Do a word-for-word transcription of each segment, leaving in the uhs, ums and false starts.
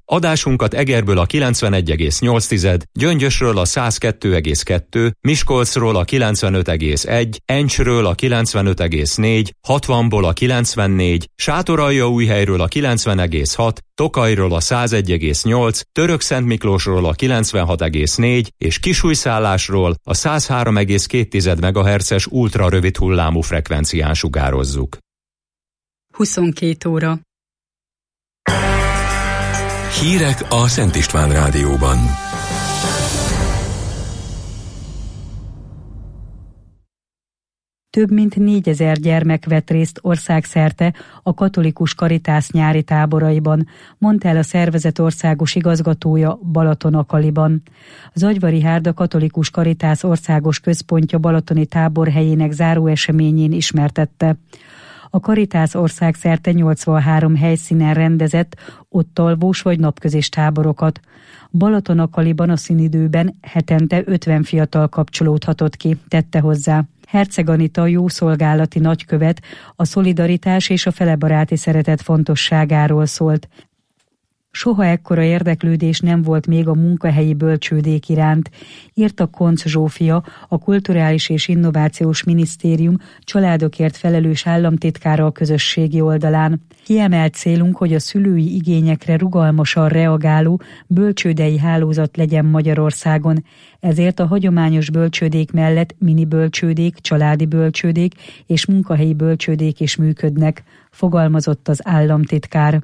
Adásunkat Egerből a kilencvenegy egész nyolc, Gyöngyösről a száz kettő egész kettő, Miskolcról a kilencvenöt egész egy, Encsről a kilencvenöt egész négy, hatvanból a kilencvennégy, Sátoraljaújhelyről a kilencven egész hat, Tokajról a száz egy egész nyolc, Törökszentmiklósról a kilencvenhat egész négy és Kisújszállásról a száz három egész két megahertzes ultra rövid hullámú frekvencián sugározzuk. huszonkettő óra. Hírek a Szent István Rádióban. Több mint négyezer gyermek vett részt országszerte a katolikus Caritas nyári táboraiban, mondta el a szervezet országos igazgatója Balaton-Akaliban. Zagyvari Hárda katolikus Caritas országos központja balatoni táborhelyének záróeseményén ismertette. A Caritas országszerte nyolcvanhárom helyszínen rendezett ott alvós vagy napközis táborokat. Balaton-Akaliban a szünidőben hetente ötven fiatal kapcsolódhatott ki, tette hozzá. Herceg Anita jószolgálati nagykövet a szolidaritás és a felebaráti szeretet fontosságáról szólt. Soha ekkora érdeklődés nem volt még a munkahelyi bölcsődék iránt, írta Koncz Zsófia, a Kulturális és Innovációs Minisztérium családokért felelős államtitkára a közösségi oldalán. Kiemelt célunk, hogy a szülői igényekre rugalmasan reagáló bölcsődei hálózat legyen Magyarországon. Ezért a hagyományos bölcsődék mellett mini bölcsődék, családi bölcsődék és munkahelyi bölcsődék is működnek, fogalmazott az államtitkár.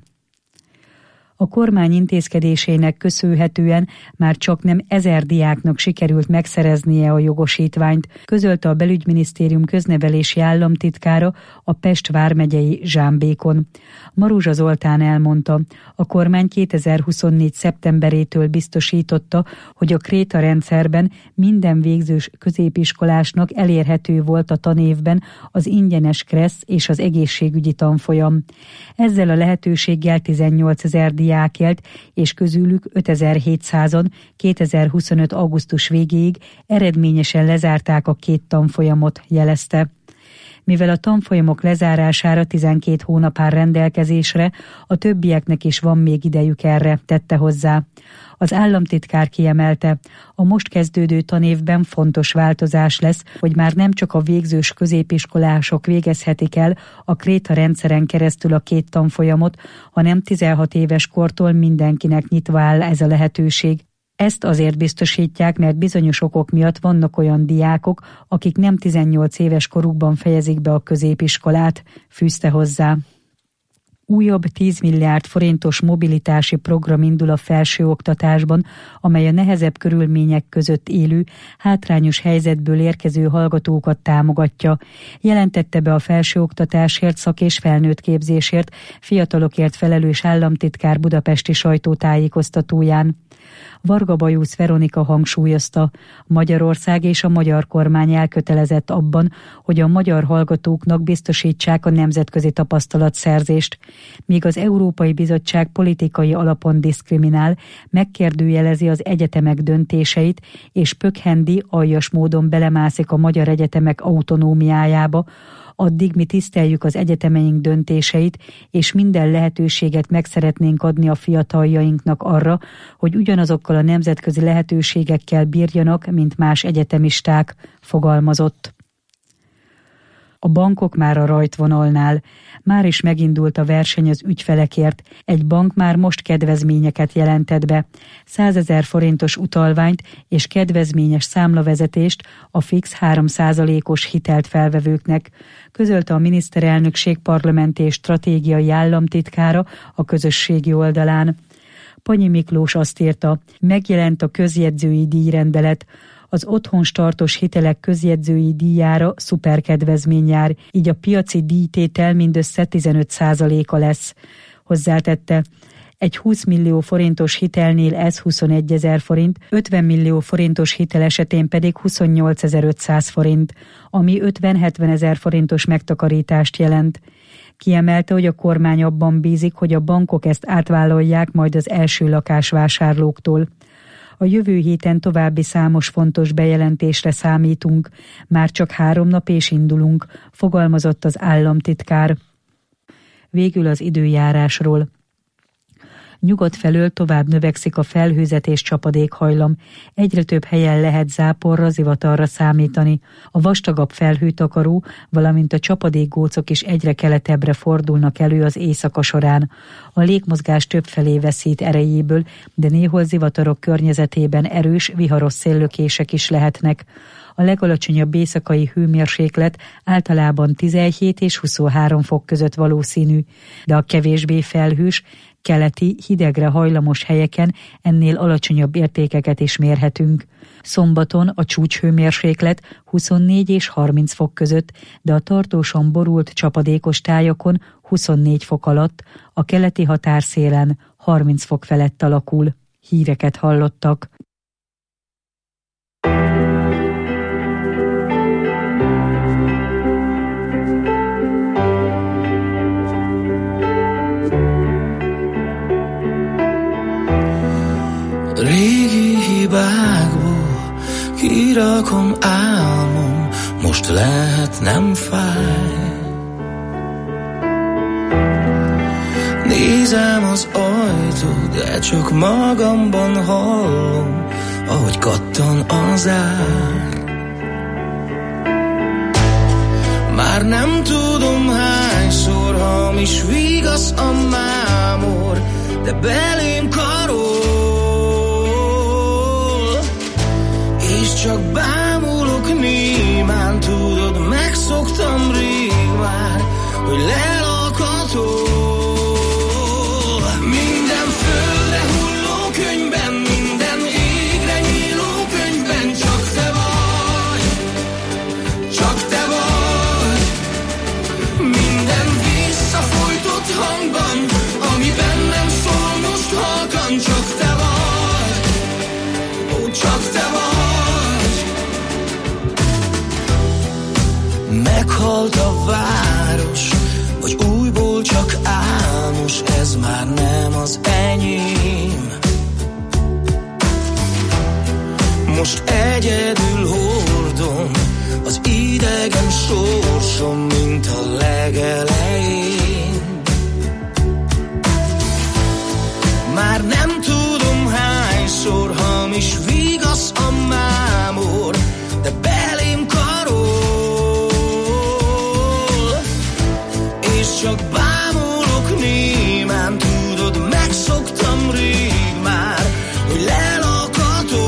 A kormány intézkedésének köszönhetően már csak nem ezer diáknak sikerült megszereznie a jogosítványt, közölte a Belügyminisztérium köznevelési államtitkára, a Pest vármegyei Zsámbékon. Maruzsa Zoltán elmondta, a kormány kétezer-huszonnégy szeptemberétől biztosította, hogy a Kréta rendszerben minden végzős középiskolásnak elérhető volt a tanévben az ingyenes kressz és az egészségügyi tanfolyam. Ezzel a lehetőséggel tizennyolcezer diák élt, és közülük ötezer-hétszázan kétezer-huszonöt augusztus végéig eredményesen lezárták a két tanfolyamot, jelezte. Mivel a tanfolyamok lezárására tizenkét hónap áll rendelkezésre, a többieknek is van még idejük erre, tette hozzá. Az államtitkár kiemelte, a most kezdődő tanévben fontos változás lesz, hogy már nem csak a végzős középiskolások végezhetik el a Kréta rendszeren keresztül a két tanfolyamot, hanem tizenhat éves kortól mindenkinek nyitva áll ez a lehetőség. Ezt azért biztosítják, mert bizonyos okok miatt vannak olyan diákok, akik nem tizennyolc éves korukban fejezik be a középiskolát, fűzte hozzá. Újabb tíz milliárd forintos mobilitási program indul a felsőoktatásban, amely a nehezebb körülmények között élő, hátrányos helyzetből érkező hallgatókat támogatja. Jelentette be a felsőoktatásért, szak- és felnőttképzésért, fiatalokért felelős államtitkár budapesti sajtótájékoztatóján. Varga Bajusz Veronika hangsúlyozta, Magyarország és a magyar kormány elkötelezett abban, hogy a magyar hallgatóknak biztosítsák a nemzetközi tapasztalatszerzést. Míg az Európai Bizottság politikai alapon diszkriminál, megkérdőjelezi az egyetemek döntéseit, és pökhendi, aljas módon belemászik a magyar egyetemek autonómiájába, addig mi tiszteljük az egyetemeink döntéseit, és minden lehetőséget meg szeretnénk adni a fiataljainknak arra, hogy ugyanazokkal a nemzetközi lehetőségekkel bírjanak, mint más egyetemisták, fogalmazott. A bankok már a rajtvonalnál. Már is megindult a verseny az ügyfelekért. Egy bank már most kedvezményeket jelentett be. százezer forintos utalványt és kedvezményes számlavezetést a fix három százalékos hitelt felvevőknek, közölte a miniszterelnökség parlamenti és stratégiai államtitkára a közösségi oldalán. Panyi Miklós azt írta, megjelent a közjegyzői díjrendelet, az otthon startos hitelek közjegyzői díjára szuperkedvezmény jár, így a piaci díjtétel mindössze tizenöt százaléka lesz. Hozzátette, egy húsz millió forintos hitelnél ez huszonegyezer forint, ötven millió forintos hitel esetén pedig huszonnyolcezer-ötszáz forint, ami ötven-hetven ezer forintos megtakarítást jelent. Kiemelte, hogy a kormány abban bízik, hogy a bankok ezt átvállalják majd az első lakásvásárlóktól. A jövő héten további számos fontos bejelentésre számítunk, már csak három nap és indulunk, fogalmazott az államtitkár. Végül az időjárásról. Nyugat felől tovább növekszik a felhőzet és csapadékhajlam. Egyre több helyen lehet záporra, zivatarra számítani. A vastagabb felhőtakaró, valamint a csapadékgócok is egyre keletebbre fordulnak elő az éjszaka során. A légmozgás többfelé veszít erejéből, de néhol zivatarok környezetében erős, viharos széllökések is lehetnek. A legalacsonyabb éjszakai hőmérséklet általában tizenhét és huszonhárom fok között valószínű, de a kevésbé felhős, keleti, hidegre hajlamos helyeken ennél alacsonyabb értékeket is mérhetünk. Szombaton a csúcshőmérséklet huszonnégy és harminc fok között, de a tartósan borult csapadékos tájakon huszonnégy fok alatt, a keleti határszélen harminc fok felett alakul. Híreket hallottak. Régi hibákból kirakom álmom, most lehet nem fáj. Nézem az ajtót, de csak magamban hallom, ahogy kattan az ár. Már nem tudom hányszor hamis vigasz a mámor, de belém karol. És csak bámulok némán, tudod, megszoktam rég már, hogy lelakatol. Minden földre hulló könyvben, minden égre nyíló könyvben csak te vagy, csak te vagy. Minden visszafolytott hangban, ami bennem szól most halkan, csak te vagy, ó, csak te vagy. Meghalt a város, vagy újból csak álmos, ez már nem az enyém. Most egyedül hordom az idegen sorsom, mint a legelején. Már nem tudom hányszor hamis vigasz a mámor, de belém karol. Csak bámulok némán, tudod, megszoktam rég már, hogy lelakatol.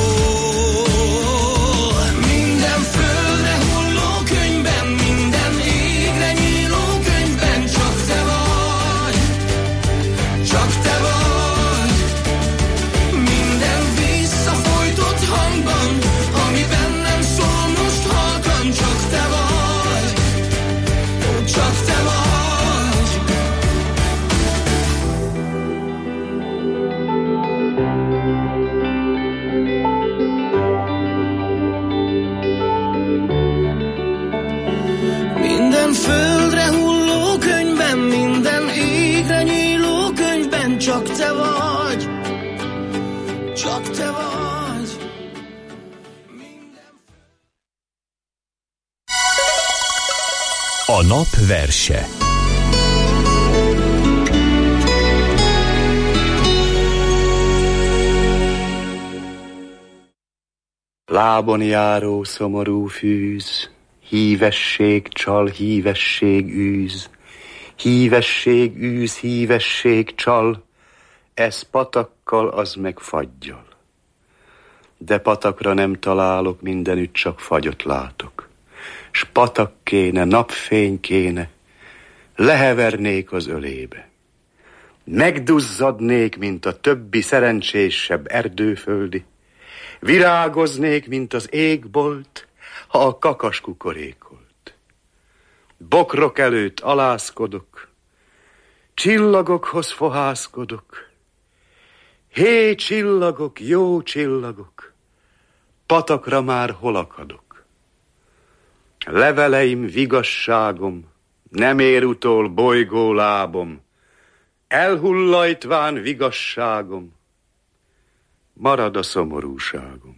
Minden földre hulló könyvben, minden égre nyíló könyvben csak te vagy, csak te vagy. Minden visszafolytott hangban, ami bennem szól most halkan, csak te vagy, ó, csak te vagy. Földre hulló könyvben, minden égre nyíló könyvben csak te vagy, csak te vagy. Minden... A nap verse. Lábon járó szomorú fűz, hívesség csal, hívesség űz, hívesség űz, hívesség csal, ez patakkal, az meg faggyal. De patakra nem találok, mindenütt csak fagyot látok. S patak kéne, napfény kéne, lehevernék az ölébe. Megduzzadnék, mint a többi szerencsésebb erdőföldi, virágoznék, mint az égbolt, ha a kakas kukorékolt. Bokrok előtt alászkodok, csillagokhoz fohászkodok. Hé, csillagok, jó csillagok, patakra már hol akadok. Leveleim vigasságom, nem ér utol bolygó lábom, elhullajtván vigasságom, marad a szomorúságom.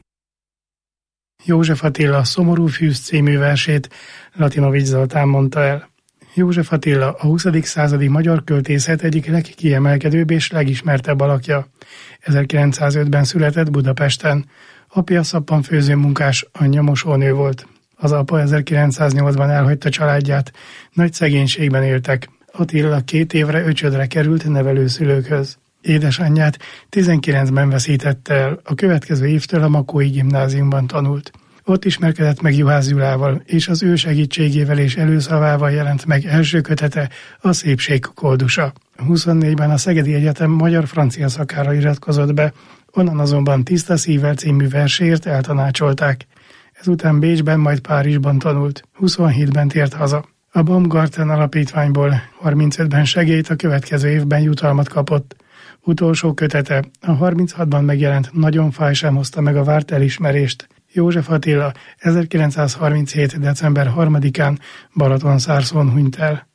József Attila Szomorú fűz című versét Latinovics Zoltán mondta el. József Attila a huszadik századi magyar költészet egyik legkiemelkedőbb és legismertebb alakja. ezerkilencszázötben született Budapesten. Apja szappanfőző munkás, anyja mosónő volt. Az apa ezerkilencszáznyolcban elhagyta családját, nagy szegénységben éltek. Attila két évre öcsödre került nevelőszülőkhöz. Édesanyját tizenkilencben veszítette el, a következő évtől a Makói gimnáziumban tanult. Ott ismerkedett meg Juhász Gyulával, és az ő segítségével és előszavával jelent meg első kötete, a Szépség koldusa. huszonnégyben a Szegedi Egyetem magyar-francia szakára iratkozott be, onnan azonban Tiszta szívvel című verséért eltanácsolták. Ezután Bécsben, majd Párizsban tanult, huszonhétben tért haza. A Baumgarten alapítványból harmincötben segélyt, a következő évben jutalmat kapott. Utolsó kötete, a harminchatban megjelent Nagyon fáj sem hozta meg a várt elismerést. József Attila ezerkilencszázharminchét. december harmadikán Balatonszárszón hunyt el.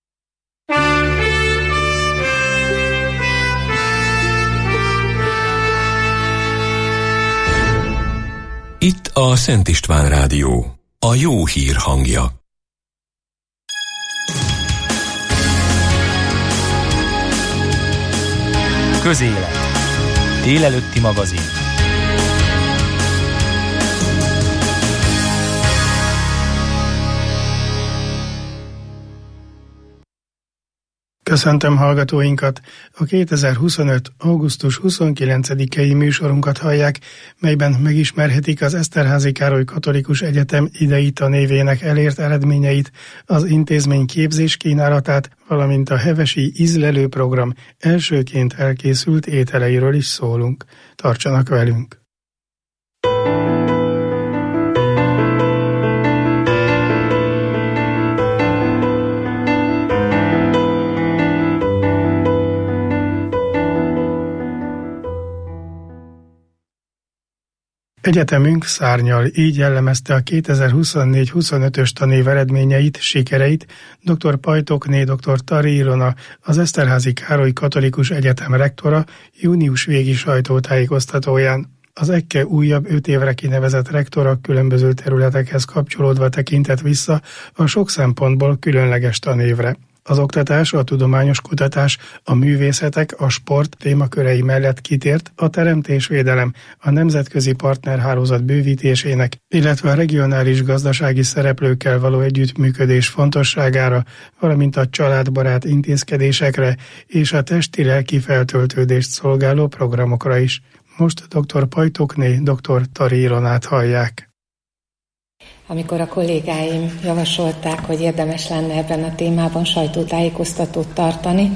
Itt a Szent István Rádió, a jó hír hangja. Közélet. Délelőtti magazin. Köszöntöm hallgatóinkat! A kétezer-huszonöt. augusztus huszonkilencedikei műsorunkat hallják, melyben megismerhetik az Eszterházy Károly Katolikus Egyetem idei tanévének elért eredményeit, az intézmény képzés kínálatát, valamint a hevesi ízlelő program elsőként elkészült ételeiről is szólunk. Tartsanak velünk! Egyetemünk szárnyal, így jellemezte a kétezer-huszonnégy-huszonötös tanév eredményeit, sikereit dr. Pajtokné dr. Tari Ilona, az Eszterházy Károly Katolikus Egyetem rektora június végi sajtótájékoztatóján. Az é ká e újabb öt évre kinevezett rektora különböző területekhez kapcsolódva tekintett vissza a sok szempontból különleges tanévre. Az oktatás, a tudományos kutatás, a művészetek, a sport témakörei mellett kitért a teremtésvédelem, a nemzetközi partnerhálózat bővítésének, illetve a regionális gazdasági szereplőkkel való együttműködés fontosságára, valamint a családbarát intézkedésekre és a testi-lelki feltöltődést szolgáló programokra is. Most dr. Pajtokné dr. Tari Ilonát hallják. Amikor a kollégáim javasolták, hogy érdemes lenne ebben a témában sajtótájékoztatót tartani,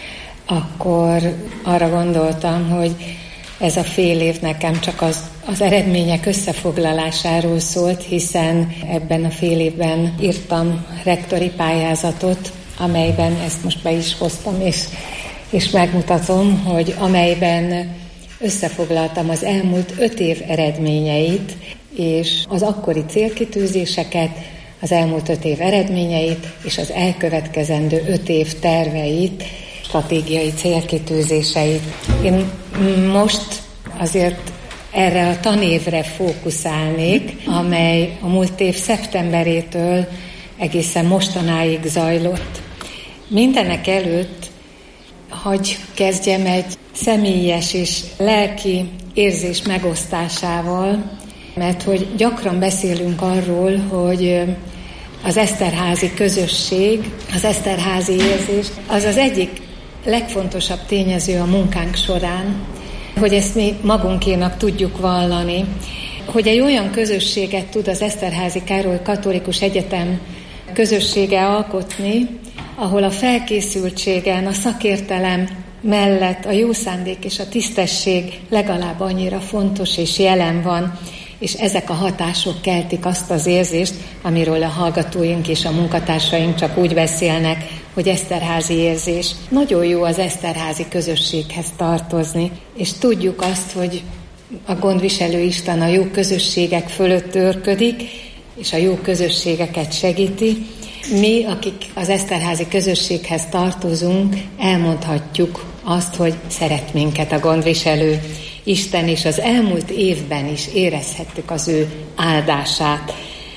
akkor arra gondoltam, hogy ez a fél év nekem csak az, az eredmények összefoglalásáról szólt, hiszen ebben a fél évben írtam rektori pályázatot, amelyben ezt most be is hoztam, és, és megmutatom, hogy amelyben összefoglaltam az elmúlt öt év eredményeit, és az akkori célkitűzéseket, az elmúlt öt év eredményeit, és az elkövetkezendő öt év terveit, stratégiai célkitűzéseit. Én most azért erre a tanévre fókuszálnék, amely a múlt év szeptemberétől egészen mostanáig zajlott. Mindenek előtt hagy kezdjem egy személyes és lelki érzés megosztásával, mert hogy gyakran beszélünk arról, hogy az eszterházi közösség, az eszterházi érzés, az az egyik legfontosabb tényező a munkánk során, hogy ezt mi magunkénak tudjuk vallani, hogy egy olyan közösséget tud az Eszterházy Károly Katolikus Egyetem közössége alkotni, ahol a felkészültségen, a szakértelem mellett a jó szándék és a tisztesség legalább annyira fontos és jelen van, és ezek a hatások keltik azt az érzést, amiről a hallgatóink és a munkatársaink csak úgy beszélnek, hogy eszterházi érzés. Nagyon jó az eszterházi közösséghez tartozni, és tudjuk azt, hogy a gondviselő Isten a jó közösségek fölött őrködik, és a jó közösségeket segíti. Mi, akik az eszterházi közösséghez tartozunk, elmondhatjuk azt, hogy szeret minket a gondviselő Isten, és az elmúlt évben is érezhettük az ő áldását.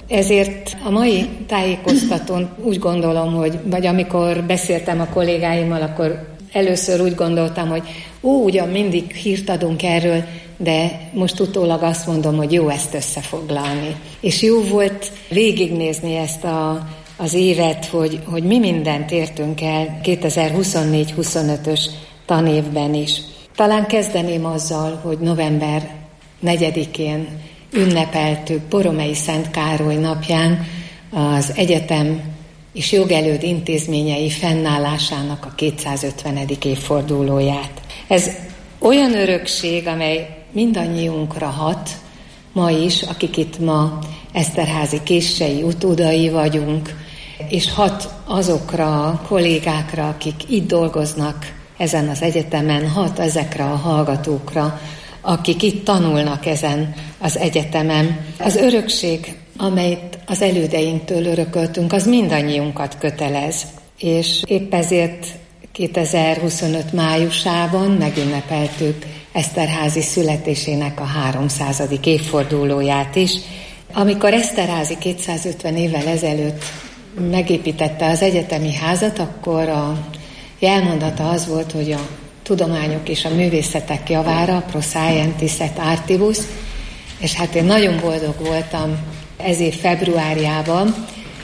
Ezért a mai tájékoztatón úgy gondolom, hogy, vagy amikor beszéltem a kollégáimmal, akkor először úgy gondoltam, hogy ó, ugyan mindig hírt adunk erről, de most utólag azt mondom, hogy jó ezt összefoglalni. És jó volt végignézni ezt a, az évet, hogy, hogy mi mindent értünk el kétezer-huszonnégy huszonötös tanévben is. Talán kezdeném azzal, hogy november negyedikén ünnepeltük Boromei Szent Károly napján az egyetem és jogelőd intézményei fennállásának a kétszázötvenedik évfordulóját. Ez olyan örökség, amely mindannyiunkra hat, ma is, akik itt ma Eszterházy késsei utódai vagyunk, és hat azokra a kollégákra, akik itt dolgoznak ezen az egyetemen, hat ezekre a hallgatókra, akik itt tanulnak ezen az egyetemen. Az örökség, amelyet az elődeinktől örököltünk, az mindannyiunkat kötelez. És épp ezért kétezer-huszonöt májusában megünnepeltük Eszterházy születésének a háromszázadik évfordulóját is. Amikor Eszterházy kétszázötven évvel ezelőtt megépítette az egyetemi házat, akkor a jelmondata az volt, hogy a tudományok és a művészetek javára, pro scientis et artibus, és hát én nagyon boldog voltam ez év februárjában,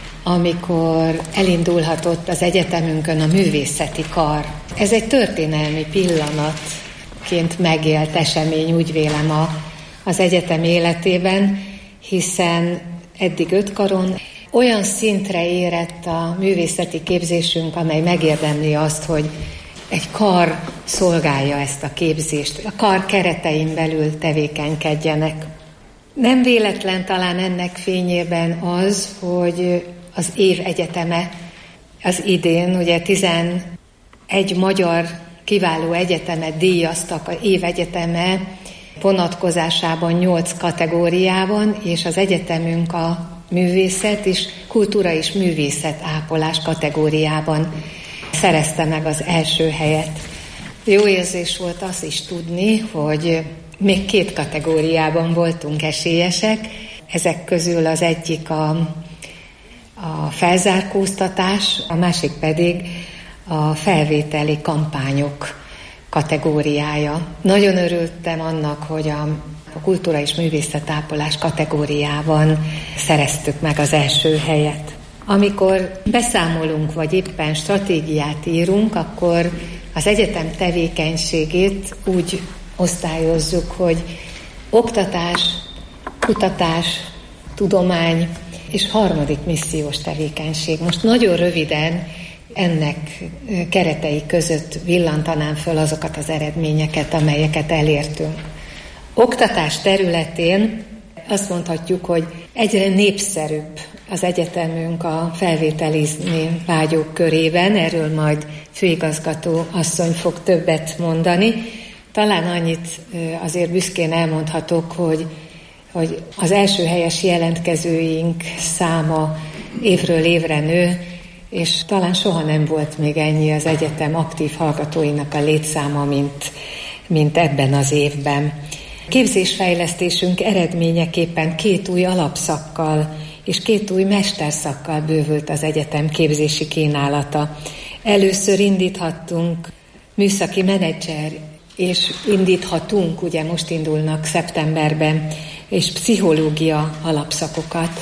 amikor elindulhatott az egyetemünkön a művészeti kar. Ez egy történelmi pillanatként megélt esemény, úgy vélem, a, az egyetem életében, hiszen eddig öt karon olyan szintre érett a művészeti képzésünk, amely megérdemli azt, hogy egy kar szolgálja ezt a képzést, a kar keretein belül tevékenykedjenek. Nem véletlen talán ennek fényében az, hogy az év egyeteme az idén, ugye tizenegy magyar kiváló egyetemet díjaztak, a év egyeteme vonatkozásában nyolc kategóriában, és az egyetemünk a művészet és kultúra és művészet ápolás kategóriában szerezte meg az első helyet. Jó érzés volt azt is tudni, hogy még két kategóriában voltunk esélyesek. Ezek közül az egyik a, a felzárkóztatás, a másik pedig a felvételi kampányok kategóriája. Nagyon örültem annak, hogy a, a kultúra és művészetápolás kategóriában szereztük meg az első helyet. Amikor beszámolunk, vagy éppen stratégiát írunk, akkor az egyetem tevékenységét úgy osztályozzuk, hogy oktatás, kutatás, tudomány és harmadik missziós tevékenység. Most nagyon röviden ennek keretei között villantanám föl azokat az eredményeket, amelyeket elértünk. Oktatás területén azt mondhatjuk, hogy egyre népszerűbb az egyetemünk a felvételizni vágyók körében, erről majd főigazgató asszony fog többet mondani. Talán annyit azért büszkén elmondhatok, hogy, hogy az első helyes jelentkezőink száma évről évre nő, és talán soha nem volt még ennyi az egyetem aktív hallgatóinak a létszáma, mint, mint ebben az évben. Képzésfejlesztésünk eredményeképpen két új alapszakkal és két új mesterszakkal bővült az egyetem képzési kínálata. Először indíthattunk műszaki menedzser, és indíthatunk, ugye most indulnak szeptemberben, és pszichológia alapszakokat,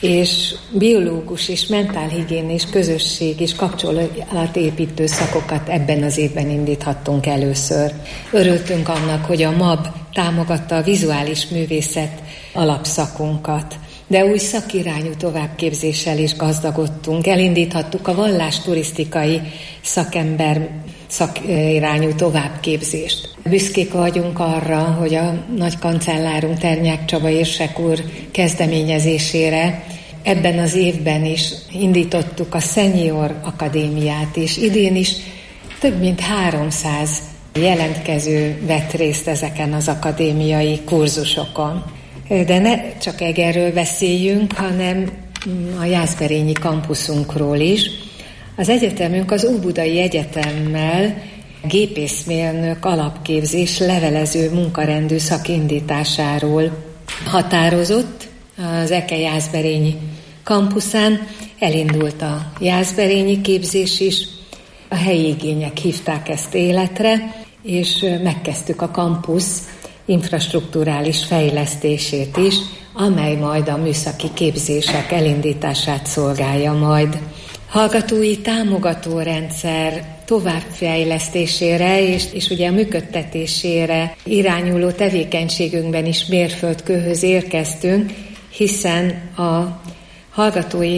és biológus és mentálhigiénés közösség és kapcsolatépítő szakokat ebben az évben indíthattunk először. Örültünk annak, hogy a MAB támogatta a vizuális művészet alapszakunkat, de új szakirányú továbbképzéssel is gazdagodtunk. Elindíthattuk a vallásturisztikai szakember szakirányú továbbképzést. Büszkék vagyunk arra, hogy a nagy kancellárunk Ternyák Csaba érsek úr kezdeményezésére ebben az évben is indítottuk a Senior Akadémiát, és idén is több mint háromszáz jelentkező vett részt ezeken az akadémiai kurzusokon. De ne csak Egerről beszéljünk, hanem a Jászberényi kampuszunkról is. Az egyetemünk az Óbudai Egyetemmel gépészmérnök alapképzés levelező munkarendű szakindításáról határozott. Az Eke Jászberényi kampuszán. Elindult a jászberényi képzés is, a helyi igények hívták ezt életre, és megkezdtük a kampusz infrastrukturális fejlesztését is, amely majd a műszaki képzések elindítását szolgálja majd. Hallgatói támogatórendszer továbbfejlesztésére és, és ugye a működtetésére irányuló tevékenységünkben is mérföldkőhöz érkeztünk, hiszen a hallgatói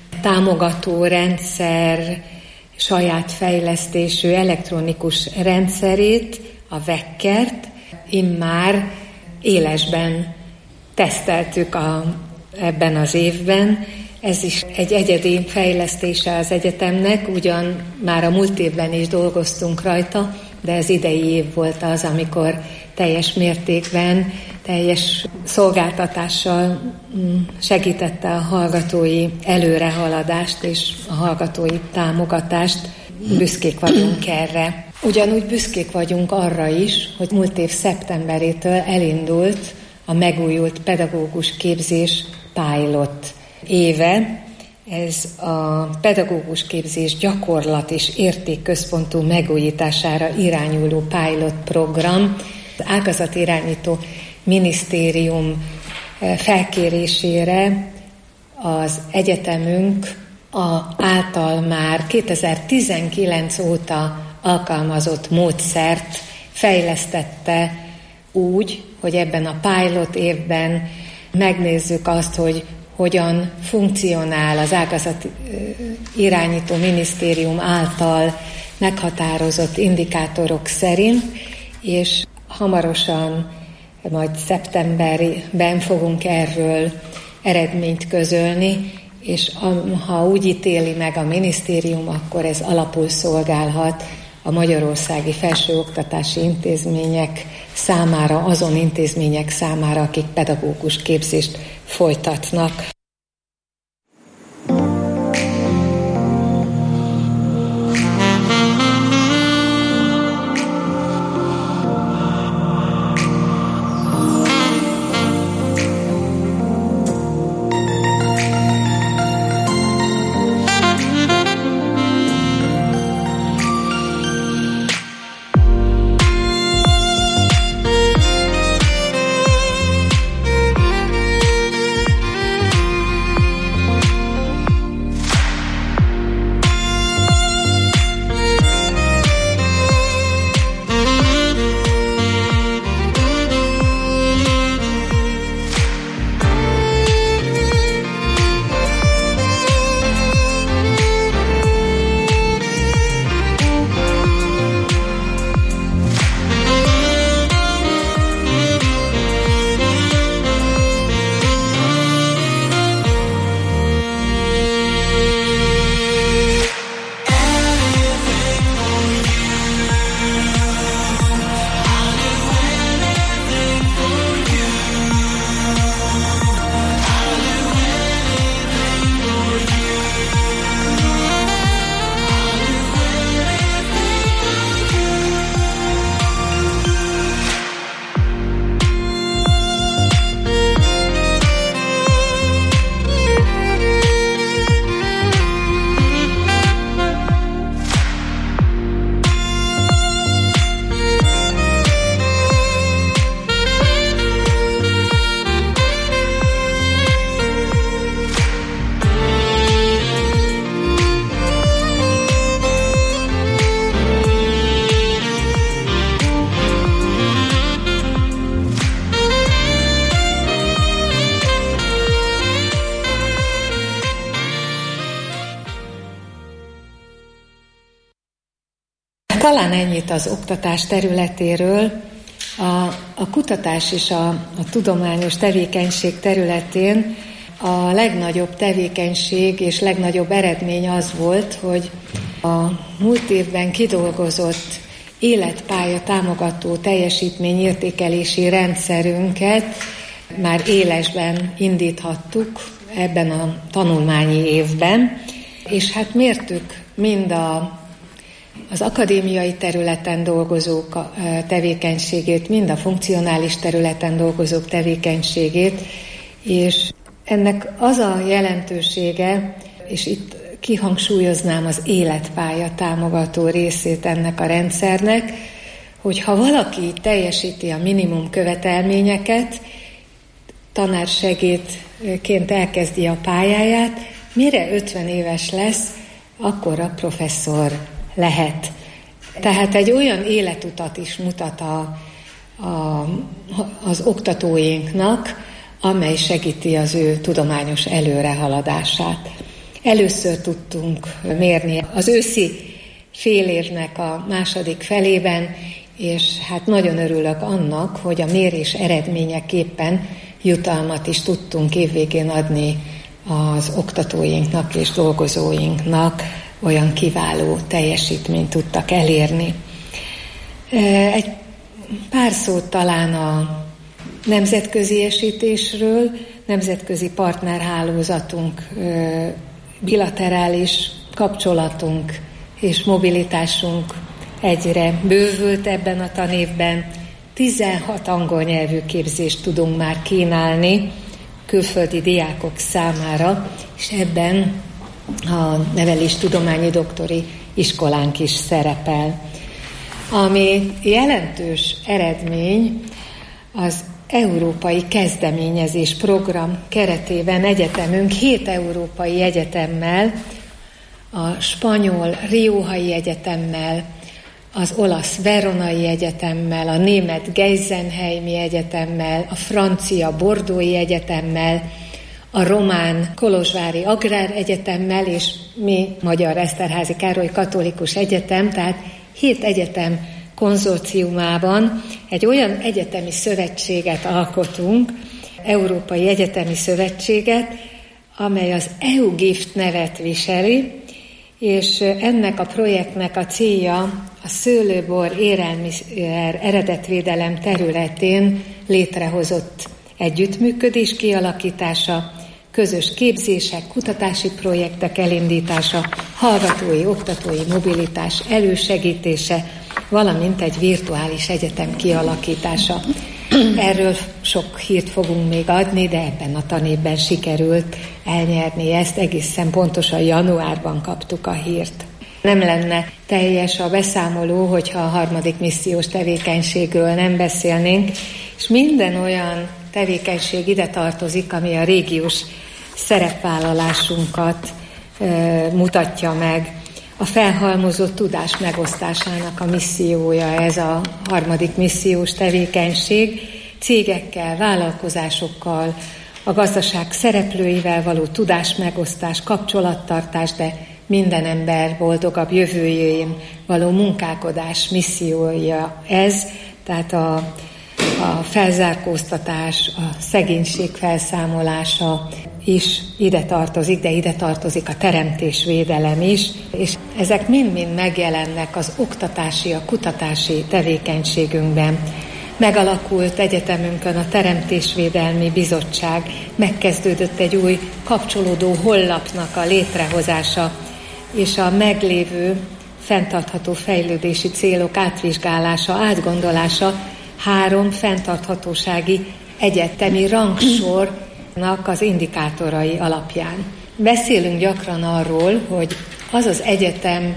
támogatórendszer saját fejlesztésű elektronikus rendszerét, a Vekkert immár élesben teszteltük a, ebben az évben. Ez is egy egyedi fejlesztése az egyetemnek, ugyan már a múlt évben is dolgoztunk rajta, de ez idei év volt az, amikor teljes mértékben, teljes szolgáltatással segítette a hallgatói előrehaladást és a hallgatói támogatást. Büszkék vagyunk erre. Ugyanúgy büszkék vagyunk arra is, hogy múlt év szeptemberétől elindult a megújult pedagógus képzés pilot éve. Ez a pedagógus képzés gyakorlat és értékközpontú megújítására irányuló pilot program. Az ágazatirányító minisztérium felkérésére az egyetemünk a által már kétezer-tizenkilenc óta alkalmazott módszert fejlesztette úgy, hogy ebben a pilot évben megnézzük azt, hogy hogyan funkcionál az ágazat irányító minisztérium által meghatározott indikátorok szerint, és hamarosan, majd szeptemberben fogunk erről eredményt közölni, és ha úgy ítéli meg a minisztérium, akkor ez alapul szolgálhat a magyarországi felsőoktatási intézmények számára, azon intézmények számára, akik pedagógus képzést folytatnak. Talán ennyit az oktatás területéről. A, a kutatás és a, a tudományos tevékenység területén a legnagyobb tevékenység és legnagyobb eredmény az volt, hogy a múlt évben kidolgozott életpálya támogató teljesítményértékelési rendszerünket már élesben indíthattuk ebben a tanulmányi évben, és hát mértük mind a az akadémiai területen dolgozók tevékenységét, mind a funkcionális területen dolgozók tevékenységét, és Ennek az a jelentősége, és itt kihangsúlyoznám az életpálya támogató részét ennek a rendszernek, hogy ha valaki teljesíti a minimum követelményeket, tanársegédként elkezdi a pályáját, mire ötven éves lesz, akkor a professzor lehet. Tehát egy olyan életutat is mutat a, a, az oktatóinknak, amely segíti az ő tudományos előrehaladását. Először tudtunk mérni az őszi fél évnek a második felében, és hát nagyon örülök annak, hogy a mérés eredményeképpen jutalmat is tudtunk évvégén adni az oktatóinknak és dolgozóinknak, olyan kiváló teljesítményt tudtak elérni. Egy pár szót talán a nemzetközi esítésről, nemzetközi partnerhálózatunk, bilaterális kapcsolatunk és mobilitásunk egyre bővült ebben a tanévben. tizenhat angol nyelvű képzést tudunk már kínálni külföldi diákok számára, és ebben a neveléstudományi doktori iskolánk is szerepel. Ami jelentős eredmény, az európai kezdeményezés program keretében egyetemünk hét európai egyetemmel, a spanyol Rióhai Egyetemmel, az olasz Veronai Egyetemmel, a német Geisenheimi Egyetemmel, a francia Bordeauxi Egyetemmel, a román Kolozsvári Agrár Egyetemmel, és mi Magyar Eszterházy Károly Katolikus Egyetem, tehát hét egyetem konzorciumában egy olyan egyetemi szövetséget alkotunk, Európai Egyetemi Szövetséget, amely az é u Gift nevet viseli, és ennek a projektnek a célja a szőlőbor élelmiszer eredetvédelem területén létrehozott együttműködés kialakítása, közös képzések, kutatási projektek elindítása, hallgatói, oktatói mobilitás elősegítése, valamint egy virtuális egyetem kialakítása. Erről sok hírt fogunk még adni, de ebben a tanévben sikerült elnyerni ezt, egészen pontosan januárban kaptuk a hírt. Nem lenne teljes a beszámoló, hogyha a harmadik missziós tevékenységről nem beszélnénk, és minden olyan tevékenység ide tartozik, ami a régiós szerepvállalásunkat e, mutatja meg. A felhalmozott tudás megosztásának a missziója ez a harmadik missziós tevékenység. Cégekkel, vállalkozásokkal, a gazdaság szereplőivel való tudásmegosztás, kapcsolattartás, de minden ember boldogabb jövőjén való munkálkodás missziója ez, tehát a, a felzárkóztatás, a szegénység felszámolása is ide tartozik, de ide tartozik a teremtésvédelem is, és ezek mind-mind megjelennek az oktatási, a kutatási tevékenységünkben. Megalakult egyetemünkön a Teremtésvédelmi Bizottság, megkezdődött egy új kapcsolódó honlapnak a létrehozása, és a meglévő fenntartható fejlődési célok átvizsgálása, átgondolása három fenntarthatósági egyetemi rangsornak az indikátorai alapján. Beszélünk gyakran arról, hogy az az egyetem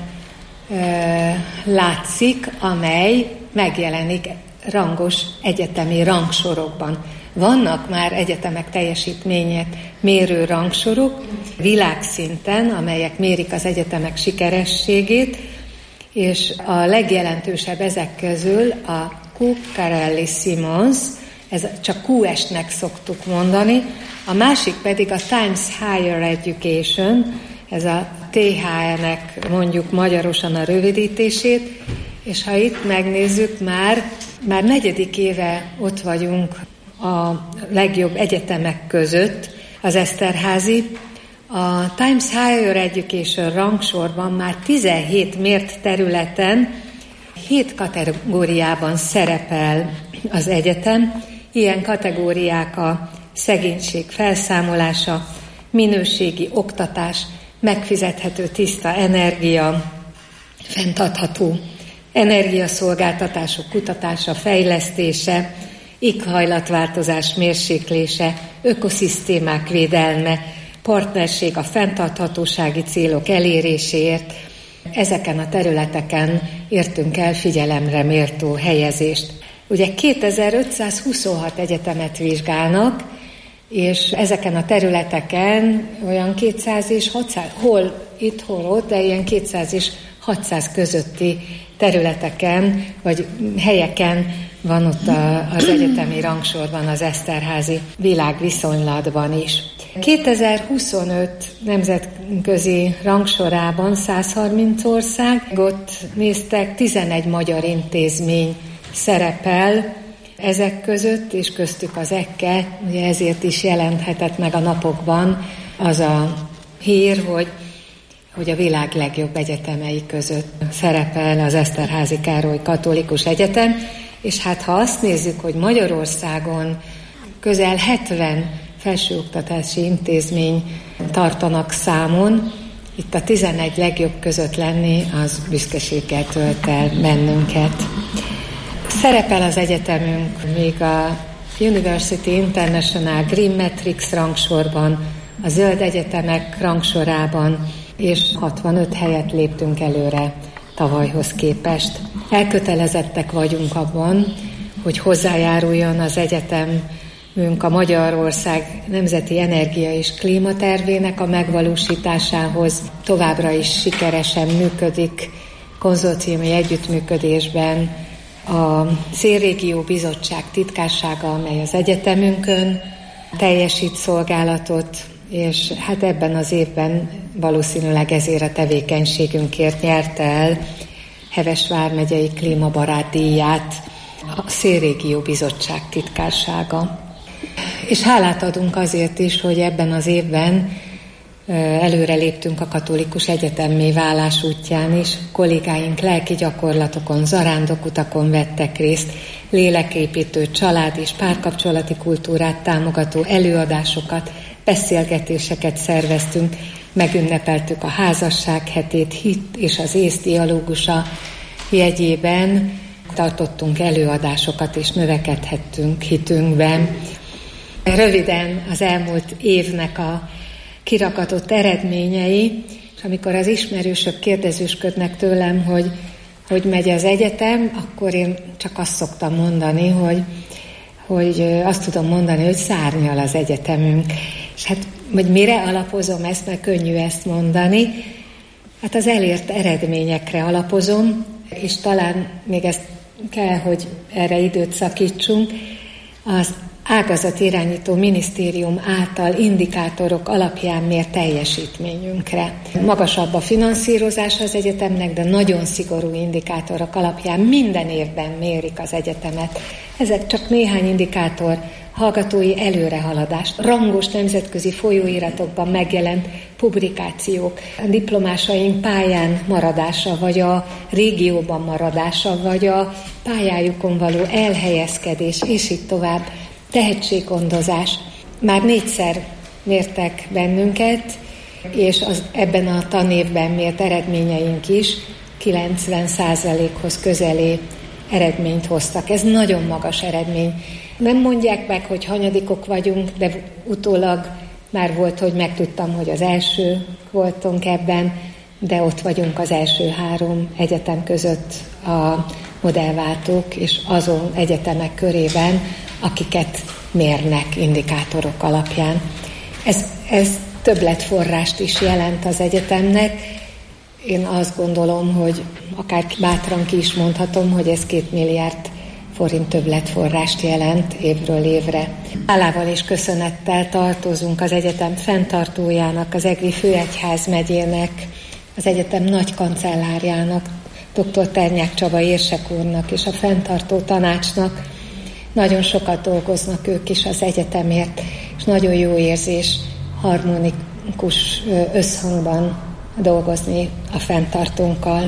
e, látszik, amely megjelenik rangos egyetemi rangsorokban. Vannak már egyetemek teljesítményét mérő rangsorok világszinten, amelyek mérik az egyetemek sikerességét, és a legjelentősebb ezek közül a Cook-Carelli-Simons, ez csak kú es-nek szoktuk mondani, a másik pedig a Times Higher Education, ez a té há é-nek mondjuk magyarosan a rövidítését, és ha itt megnézzük, már, már negyedik éve ott vagyunk a legjobb egyetemek között, az Eszterházi. A Times Higher Education rangsorban már tizenhét mért területen, hét kategóriában szerepel az egyetem. Ilyen kategóriák a szegénység felszámolása, minőségi oktatás, megfizethető tiszta energia, fenntartható energiaszolgáltatások kutatása, fejlesztése, éghajlatváltozás mérséklése, ökoszisztémák védelme, partnerség a fenntarthatósági célok eléréséért. Ezeken a területeken értünk el figyelemre méltó helyezést. Ugye kétezer-ötszázhuszonhat egyetemet vizsgálnak, és ezeken a területeken olyan kétszáz és hatszáz, hol itt, hol ott, de ilyen kétszáz és hatszáz közötti területeken, vagy helyeken van ott a, az egyetemi rangsorban, az Eszterházy világviszonylatban is. kétezer-huszonöt nemzetközi rangsorában száz harminc országot néztek, tizenegy magyar intézmény szerepel ezek között, és köztük az é ká e, ugye ezért is jelenthetett meg a napokban az a hír, hogy, hogy a világ legjobb egyetemei között szerepel az Eszterházy Károly Katolikus Egyetem, és hát ha azt nézzük, hogy Magyarországon közel hetven felsőoktatási intézmény tartanak számon, itt a tizenegy legjobb között lenni, az büszkeséggel tölt el bennünket. Szerepel az egyetemünk még a University International Green Matrix rangsorban, a zöld egyetemek rangsorában, és hatvanöt helyet léptünk előre tavalyhoz képest. Elkötelezettek vagyunk abban, hogy hozzájáruljon az egyetemünk a Magyarország Nemzeti Energia és Klímatervének a megvalósításához. Továbbra is sikeresen működik konzorciumi együttműködésben a Szélrégió Bizottság titkársága, amely az egyetemünkön teljesít szolgálatot, és hát ebben az évben valószínűleg ezért a tevékenységünkért nyerte el Heves vármegyei klímabarát díját a Szélrégió Bizottság titkársága. És hálát adunk azért is, hogy ebben az évben előre léptünk a katolikus egyetemmé válás útján is. Kollégáink lelki gyakorlatokon, zarándokutakon vettek részt, léleképítő, család és párkapcsolati kultúrát támogató előadásokat, beszélgetéseket szerveztünk, megünnepeltük a házasság hetét, hit és az ész dialógusa jegyében, tartottunk előadásokat és növekedhettünk hitünkben. Röviden az elmúlt évnek a kiragatott eredményei, és amikor az ismerősök kérdezősködnek tőlem, hogy hogy megy az egyetem, akkor én csak azt szoktam mondani, hogy, hogy azt tudom mondani, hogy szárnyal az egyetemünk. És hát, hogy mire alapozom ezt, mert könnyű ezt mondani, hát az elért eredményekre alapozom, és talán még ezt kell, hogy erre időt szakítsunk, az ágazat irányító minisztérium által indikátorok alapján mér teljesítményünkre. Magasabb a finanszírozás az egyetemnek, de nagyon szigorú indikátorok alapján minden évben mérik az egyetemet. Ezek csak néhány indikátor, hallgatói előrehaladást, rangos nemzetközi folyóiratokban megjelent publikációk, a diplomásaink pályán maradása, vagy a régióban maradása, vagy a pályájukon való elhelyezkedés, és így tovább. Tehetséggondozás. Már négyszer mértek bennünket, és az ebben a tanévben mért eredményeink is kilencven százalékhoz közelé eredményt hoztak. Ez nagyon magas eredmény. Nem mondják meg, hogy hanyadikok vagyunk, de utólag már volt, hogy megtudtam, hogy az első voltunk ebben, de ott vagyunk az első három egyetem között a modellváltók és azon egyetemek körében, akiket mérnek indikátorok alapján. Ez, ez többletforrást is jelent az egyetemnek. Én azt gondolom, hogy akár bátran ki is mondhatom, hogy ez két milliárd forint többletforrást jelent évről évre. Hálával és köszönettel tartozunk az egyetem fenntartójának, az Egri Főegyházmegyének, az egyetem nagy kancellárjának, dr. Ternyák Csaba érsek úrnak és a fenntartó tanácsnak. Nagyon sokat dolgoznak ők is az egyetemért, és nagyon jó érzés harmonikus összhangban dolgozni a fenntartónkkal.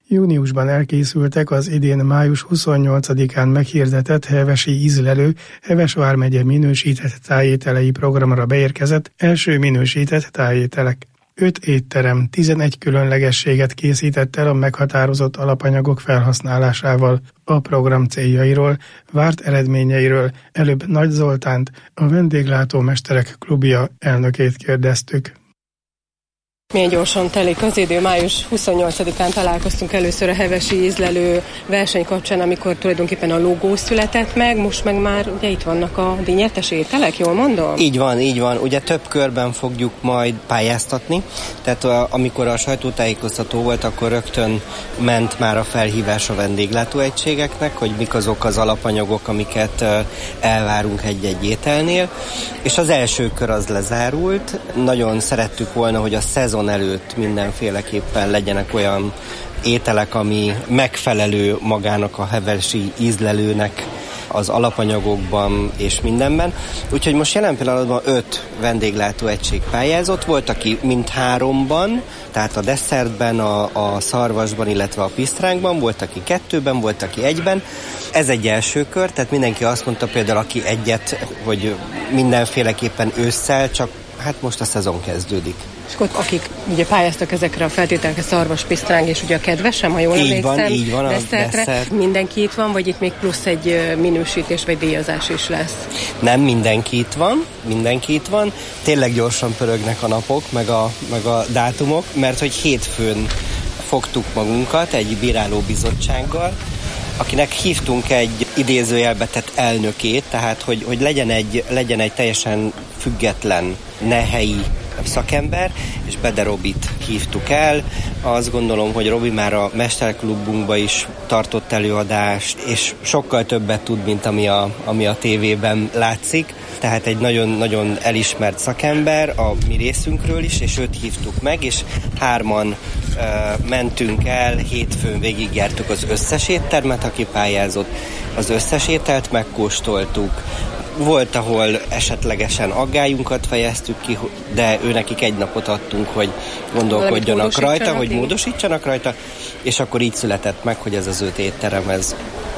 Júniusban elkészültek az idén május huszonnyolcadikán meghirdetett hevesi ízlelő Heves vármegye minősített tájételei programra beérkezett első minősített tájételek. Öt étterem tizenegy különlegességet készített el a meghatározott alapanyagok felhasználásával. A program céljairól, várt eredményeiről előbb Nagy Zoltánt, a Vendéglátómesterek Klubja elnökét kérdeztük. Milyen gyorsan telik az idő. május huszonnyolcadikán találkoztunk először a hevesi ízlelő verseny kapcsán, amikor tulajdonképpen a logó született meg, most meg már ugye itt vannak a díjnyertes ételek, jól mondom? Így van, így van. Ugye több körben fogjuk majd pályáztatni, tehát a, amikor a sajtótájékoztató volt, akkor rögtön ment már a felhívás a vendéglátóegységeknek, hogy mik azok az alapanyagok, amiket elvárunk egy-egy ételnél, és az első kör az lezárult. Nagyon szerettük volna, hogy a szezon előtt mindenféleképpen legyenek olyan ételek, ami megfelelő magának a hevesi ízlelőnek az alapanyagokban és mindenben. Úgyhogy most jelen pillanatban öt vendéglátóegység pályázott, volt, aki mind háromban, tehát a desszertben, a, a szarvasban, illetve a pisztránkban, volt, aki kettőben, volt, aki egyben. Ez egy első kör, tehát mindenki azt mondta például, aki egyet, hogy mindenféleképpen ősszel, csak hát most a szezon kezdődik. És akkor akik ugye pályáztak ezekre a feltételekre, szarvas, pisztráng és ugye a kedvesem, ha jól így emlékszem, van, így van, desszertre, mindenki itt van, vagy itt még plusz egy minősítés vagy díjazás is lesz? Nem, mindenki itt van, mindenki itt van. Tényleg gyorsan pörögnek a napok, meg a, meg a dátumok, mert hogy hétfőn fogtuk magunkat egy bírálóbizottsággal, akinek hívtunk egy idézőjelbe tett elnökét, tehát hogy, hogy legyen, egy, legyen egy teljesen független, ne helyi szakember, és Bede Robit hívtuk el. Azt gondolom, hogy Robi már a Mesterklubunkba is tartott előadást, és sokkal többet tud, mint ami a, ami a tévében látszik. Tehát egy nagyon-nagyon elismert szakember a mi részünkről is, és őt hívtuk meg, és hárman uh, mentünk el, hétfőn végigjártuk az összes éttermet, aki pályázott, az összes ételt megkóstoltuk. Volt, ahol esetlegesen aggályunkat fejeztük ki, de őnekik egy napot adtunk, hogy gondolkodjanak rajta, hogy módosítsanak rajta, és akkor így született meg, hogy ez az öt étterem, ez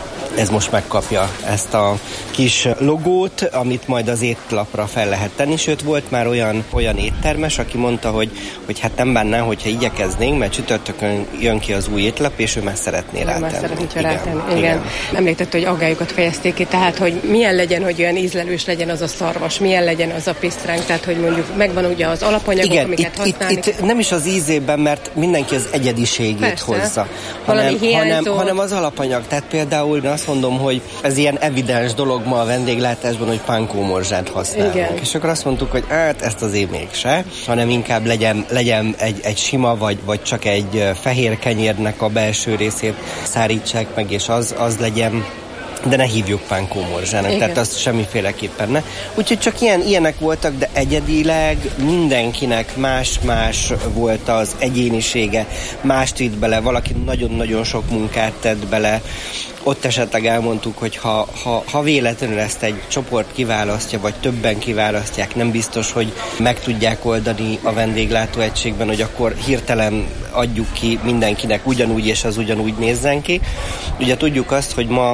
ez most megkapja ezt a kis logót, amit majd az étlapra fel lehet tenni, sőt volt már olyan, olyan éttermes, aki mondta, hogy, hogy hát nem bánná, hogyha igyekeznénk, mert csütörtökön jön ki az új étlap, és ő már szeretné rátenni. Már szeretné igen, rátenni. Igen. Igen. Említett, hogy aggályokat fejezték ki, tehát hogy milyen legyen, hogy olyan ízlelős legyen az a szarvas, milyen legyen az a pisztránk, tehát hogy mondjuk megvan ugye az alapanyagok, igen, amiket itt, használni. Itt, itt nem is az ízében, mert mindenki az egyediségét persze, hozza, hanem, hanem, hanem az alapanyag. Tehát például azt mondom, hogy ez ilyen evidens dolog ma a vendéglátásban, hogy pánkómorzsát használunk. Igen. És akkor azt mondtuk, hogy hát ezt azért mégse, hanem inkább legyen, legyen egy, egy sima, vagy, vagy csak egy fehér kenyérnek a belső részét szárítsák meg, és az, az legyen, de ne hívjuk pánkómorzsának, tehát azt semmiféleképpen ne. Úgyhogy csak ilyen, ilyenek voltak, de egyedileg mindenkinek más-más volt az egyénisége, mást vitt bele, valaki nagyon-nagyon sok munkát tett bele. Ott esetleg elmondtuk, hogy ha, ha, ha véletlenül ezt egy csoport kiválasztja, vagy többen kiválasztják, nem biztos, hogy meg tudják oldani a vendéglátóegységben, hogy akkor hirtelen adjuk ki mindenkinek ugyanúgy, és az ugyanúgy nézzen ki. Ugye tudjuk azt, hogy ma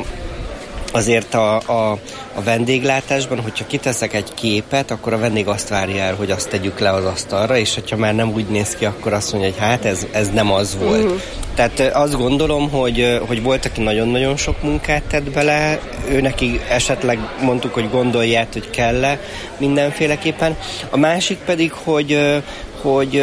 azért a, a, a vendéglátásban, hogyha kiteszek egy képet, akkor a vendég azt várja el, hogy azt tegyük le az asztalra, és hogyha már nem úgy néz ki, akkor azt mondja, hogy hát ez, ez nem az volt. Uh-huh. Tehát azt gondolom, hogy, hogy volt, aki nagyon-nagyon sok munkát tett bele, ő neki esetleg mondtuk, hogy gondolját, hogy kell-e mindenféleképpen. A másik pedig, hogy hogy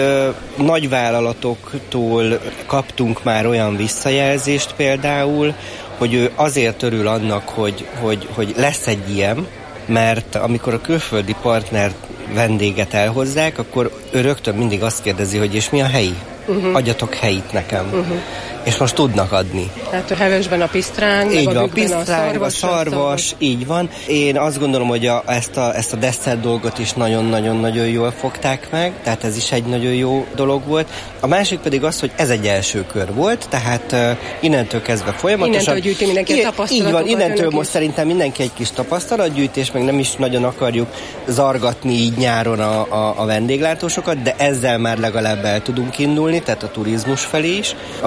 nagyvállalatoktól kaptunk már olyan visszajelzést például, hogy ő azért örül annak, hogy, hogy, hogy lesz egy ilyen, mert amikor a külföldi partner vendéget elhozzák, akkor ő rögtön mindig azt kérdezi, hogy és mi a helyi? Uh-huh. Adjatok helyit nekem. Uh-huh. És most tudnak adni. Tehát a hevesben a pisztráng, így meg van, a pisztráng, a szarvas, így van. Én azt gondolom, hogy a, ezt, a, ezt a desszert dolgot is nagyon-nagyon-nagyon jól fogták meg, tehát ez is egy nagyon jó dolog volt. A másik pedig az, hogy ez egy első kör volt, tehát uh, innentől kezdve folyamatosan... Innentől gyűjti mindenki a tapasztalatokat. Így van, innentől most is. Szerintem mindenki egy kis tapasztalatgyűjtés, meg nem is nagyon akarjuk zargatni így nyáron a, a, a vendéglátósokat, de ezzel már legalább el tudunk indulni, tehát a turizmus felé is. A másik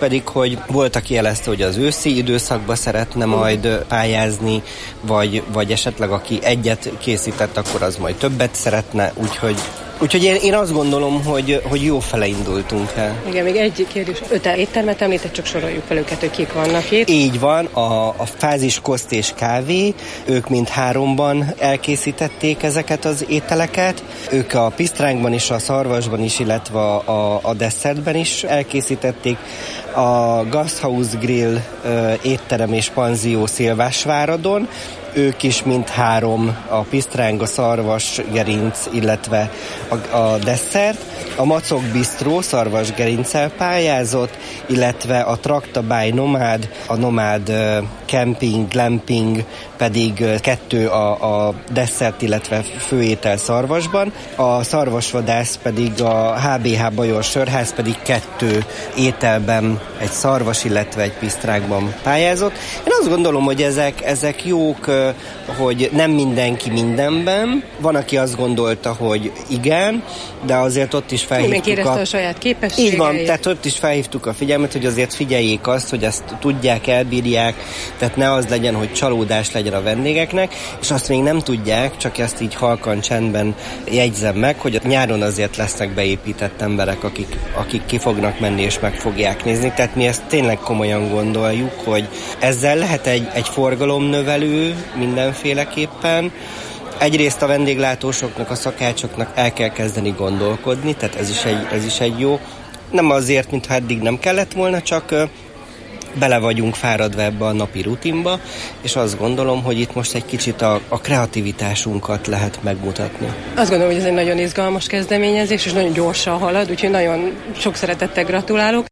pedig, hogy volt, aki jelezte, hogy az őszi időszakban szeretne majd pályázni, vagy, vagy esetleg aki egyet készített, akkor az majd többet szeretne, úgyhogy Úgyhogy én, én azt gondolom, hogy, hogy jó fele indultunk el. Igen, még egy kérdés. Öt éttermet említett, csak soroljuk fel őket, hogy kik vannak itt. Így van, a, a Fázis, Koszt és Kávé, ők mind háromban elkészítették ezeket az ételeket. Ők a Pisztránkban is, a Szarvasban is, illetve a, a desszertben is elkészítették. A Gasthaus Grill ö, étterem és panzió Szilvásváradon, ők is mind három, a Pisztráng, a Szarvas gerinc, illetve a, a desszert. A Macok Bistró szarvasgerinccel pályázott, illetve a Traktabály Nomád, a Nomád uh, Camping, Glamping pedig uh, kettő a, a desszert, illetve főétel szarvasban. A Szarvasvadász pedig a há bé há Bajor Sörház pedig kettő ételben, egy szarvas, illetve egy pisztrákban pályázott. Én azt gondolom, hogy ezek, ezek jók, uh, hogy nem mindenki mindenben. Van, aki azt gondolta, hogy igen, de azért ott is felhívtuk a... a saját képességeit. Így van, tehát ott is felhívtuk a figyelmet, hogy azért figyeljék azt, hogy ezt tudják, elbírják, tehát ne az legyen, hogy csalódás legyen a vendégeknek, és azt még nem tudják, csak ezt így halkan csendben jegyzem meg, hogy nyáron azért lesznek beépített emberek, akik, akik ki fognak menni és meg fogják nézni, tehát mi ezt tényleg komolyan gondoljuk, hogy ezzel lehet egy, egy forgalomnövelő mindenféleképpen. Egyrészt a vendéglátósoknak, a szakácsoknak el kell kezdeni gondolkodni, tehát ez is egy, ez is egy jó. Nem azért, mintha eddig nem kellett volna, csak bele vagyunk fáradva ebbe a napi rutinba, és azt gondolom, hogy itt most egy kicsit a, a kreativitásunkat lehet megmutatni. Azt gondolom, hogy ez egy nagyon izgalmas kezdeményezés, és nagyon gyorsan halad, úgyhogy nagyon sok szeretettel gratulálok.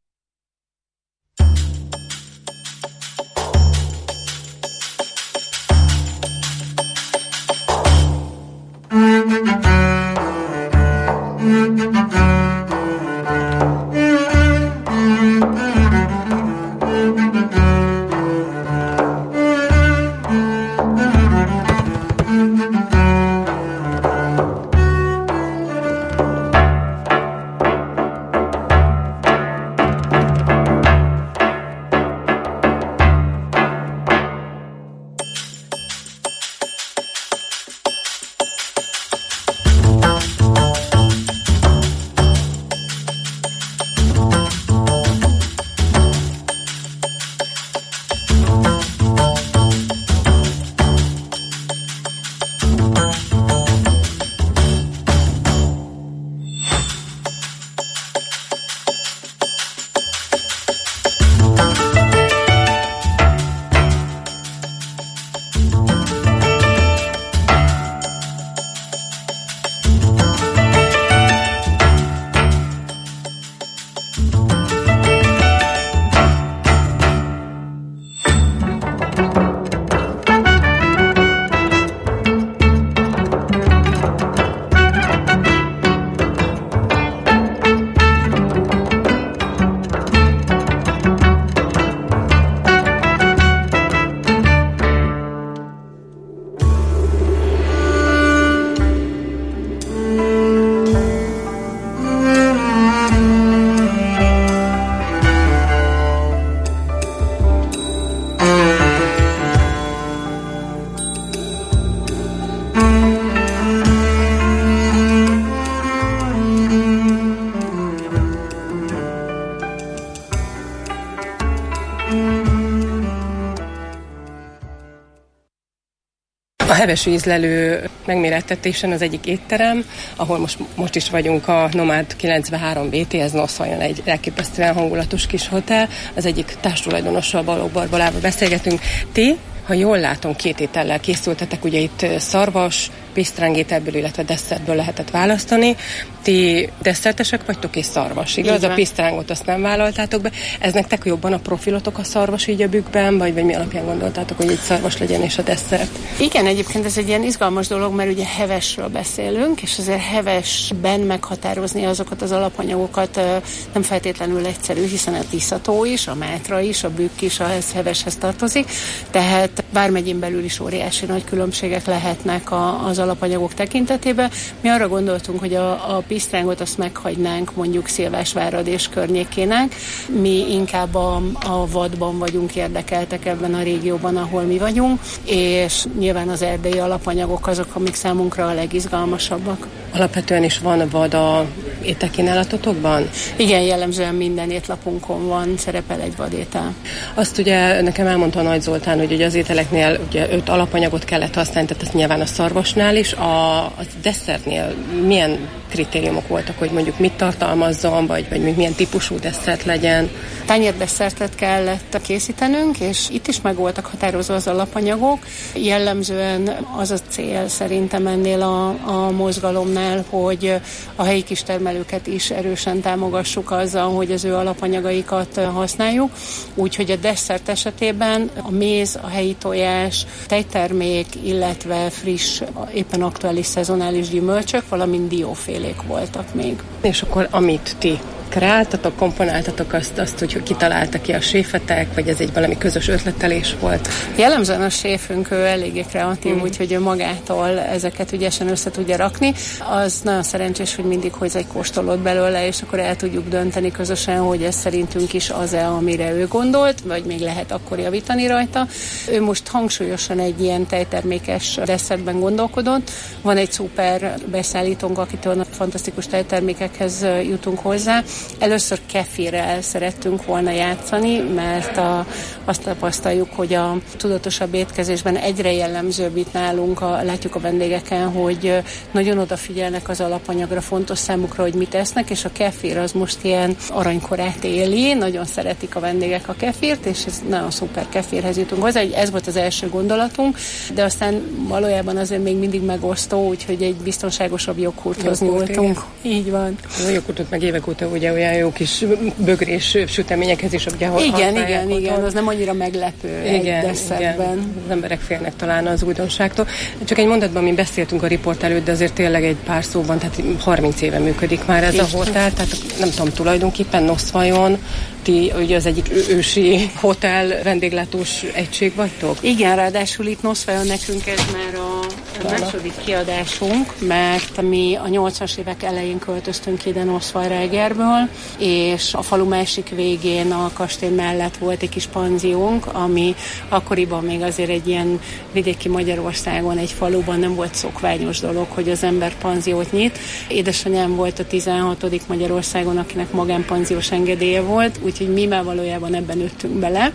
A hevesi ízlelő megmérettetésen az egyik étterem, ahol most, most is vagyunk, a Nomád kilencvenhárom bé té, ez Noszhajon egy elképesztően hangulatos kis hotel. Az egyik társtulajdonossal, Balogh Barbalával beszélgetünk. Ti, ha jól látom, két étellel készültetek, ugye itt szarvas, pisztrángételből, illetve desszertből lehetett választani. Ti desszertesek vagytok és szarvas, igaz? A pisztrángot azt nem vállaltátok be. Ez nektek jobban a profilotok a szarvas így a bükkben, vagy, vagy mi alapján gondoltátok, hogy egy szarvas legyen és a desszert? Igen, egyébként ez egy ilyen izgalmas dolog, mert ugye hevesről beszélünk, és azért hevesben meghatározni azokat az alapanyagokat nem feltétlenül egyszerű, hiszen a tiszató is, a mátra is, a bükk is a heveshez tartozik, tehát vármegyén belül is óriási nagy különbségek lehetnek az alapanyagok tekintetében. Mi arra gondoltunk, hogy a, a pisztrángot azt meghagynánk mondjuk Szilvásvárad és környékének. Mi inkább a, a vadban vagyunk érdekeltek ebben a régióban, ahol mi vagyunk, és nyilván az erdei alapanyagok azok, amik számunkra a legizgalmasabbak. Alapvetően is van vad a ételkínálatotokban? Igen, jellemzően minden étlapunkon van, szerepel egy vadétel. Azt ugye nekem elmondta Nagy Zoltán, hogy ugye az ételeknél ugye öt alapanyagot kellett használni, tehát ez nyilván a szarvasnál is. A, a desszertnél milyen kritériumok voltak, hogy mondjuk mit tartalmazzon, vagy, vagy milyen típusú desszert legyen? Tányérdesszertet kellett készítenünk, és itt is meg voltak határozva az alapanyagok. Jellemzően az a cél szerintem ennél a, a mozgalomnál, hogy a helyi kistermelőket is erősen támogassuk azzal, hogy az ő alapanyagaikat használjuk. Úgyhogy a desszert esetében a méz, a helyi tojás, tejtermék, illetve friss, éppen aktuális szezonális gyümölcsök, valamint diófélék voltak még. És akkor amit ti kreáltatok, komponáltatok azt, azt, hogy kitalálta ki a séfetek, vagy ez egy valami közös ötletelés volt? Jellemzően a séfünk ő eléggé kreatív, mm. úgyhogy ő magától ezeket ügyesen össze tudja rakni. Az nagyon szerencsés, hogy mindig hoz egy kóstolót belőle, és akkor el tudjuk dönteni közösen, hogy ez szerintünk is az-e, amire ő gondolt, vagy még lehet akkor javítani rajta. Ő most hangsúlyosan egy ilyen tejtermékes desszertben gondolkodott. Van egy szuper beszállítónk, akitől fantasztikus tejtermékekhez jutunk hozzá. Először kefirrel szerettünk volna játszani, mert a, azt tapasztaljuk, hogy a tudatosabb étkezésben egyre jellemzőbb itt nálunk, a, látjuk a vendégeken, hogy nagyon odafigyelnek az alapanyagra, fontos számukra, hogy mit esznek, és a kefir az most ilyen aranykorát éli, nagyon szeretik a vendégek a kefirt, és ez nagyon szuper kefirhez jutunk hozzá. Ez volt az első gondolatunk, de aztán valójában azért még mindig megosztó, úgyhogy egy biztonságosabb joghurthoz nyúltunk. Így van. A joghurtot meg évek óta ugye olyan jó kis bögrés süteményekhez is, ugye igen, igen, otthon. Igen, az nem annyira meglepő igen, egy desszertben. Igen, az emberek félnek talán az újdonságtól. Csak egy mondatban mi beszéltünk a riport előtt, de azért tényleg egy pár szóban, tehát harminc éve működik már ez és a hotel, tehát nem tudom, tulajdonképpen Noszvajon ti ugye az egyik ősi hotel vendéglátós egység vagytok? Igen, ráadásul itt Noszvajon nekünk ez már a második kiadásunk, mert mi a nyolcvanas évek elején költöztünk ide Noszvarregerből, és a falu másik végén a kastély mellett volt egy kis panziónk, ami akkoriban még azért egy ilyen vidéki Magyarországon, egy faluban nem volt szokványos dolog, hogy az ember panziót nyit. Édesanyám volt a tizenhatodik Magyarországon, akinek magánpanziós engedélye volt, úgyhogy mi már valójában ebben nőttünk bele,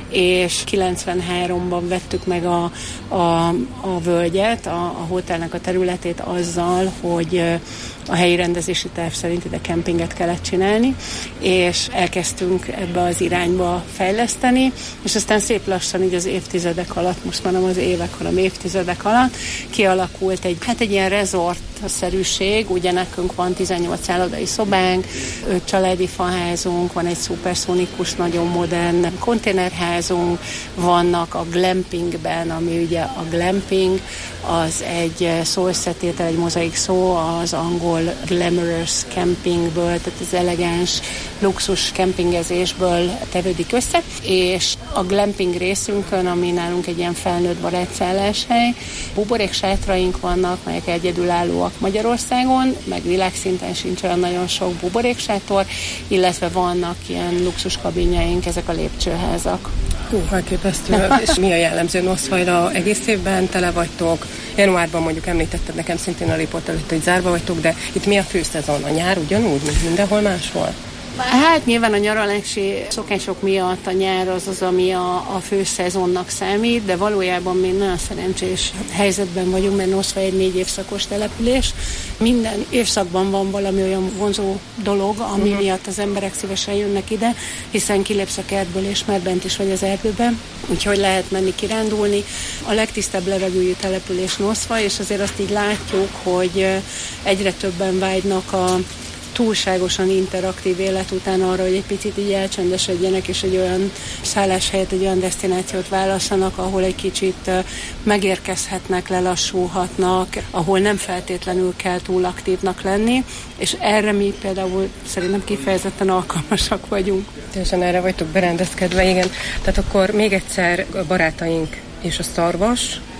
és kilencvenháromban vettük meg a, a, a völgyet, a, a hotelnek a területét azzal, hogy a helyi rendezési terv szerint ide kempinget kellett csinálni, és elkezdtünk ebbe az irányba fejleszteni, és aztán szép lassan így az évtizedek alatt, most már nem az évek, hanem évtizedek alatt kialakult egy, hát egy ilyen resort-szerűség, ugye nekünk van tizennyolc szállodai szobánk, öt családi faházunk, van egy szuperszonikus, nagyon modern konténerházunk, vannak a glampingben, ami ugye a glamping, az egy szó összetétel, egy mozaik szó, az angol glamorous campingből, tehát az elegáns, luxus kempingezésből tevődik össze, és a glamping részünkön, ami nálunk egy ilyen felnőtt barátszálláshely, buborék sátraink vannak, melyek egyedülállóak Magyarországon, meg világszinten sincs olyan nagyon sok buboréksátor, illetve vannak ilyen luxus kabinjaink, ezek a lépcsőházak. Hú, elképesztő. És mi a jellemző Noszvajra? Egész évben tele vagytok? Januárban mondjuk említetted nekem szintén a riport előtt, hogy zárva vagytok, de itt mi a főszezon? A nyár ugyanúgy, mint mindenhol máshol? Hát nyilván a nyaralási szokások miatt a nyár az az, ami a, a fő szezonnak számít, de valójában mi nagyon szerencsés helyzetben vagyunk, mert Noszvaj egy négy évszakos település. Minden évszakban van valami olyan vonzó dolog, ami uh-huh. miatt az emberek szívesen jönnek ide, hiszen kilépsz a kertből, és már bent is vagy az erdőben, úgyhogy lehet menni kirándulni. A legtisztább levegőjű település Noszvaj, és azért azt így látjuk, hogy egyre többen vágynak a túlságosan interaktív élet után arra, hogy egy picit így elcsendesedjenek, és egy olyan szálláshelyet, egy olyan desztinációt válasszanak, ahol egy kicsit megérkezhetnek, lelassulhatnak, ahol nem feltétlenül kell túl aktívnak lenni, és erre mi például szerintem kifejezetten alkalmasak vagyunk. Teljesen erre vagytok berendezkedve, igen. Tehát akkor még egyszer a barátaink és a szarvas,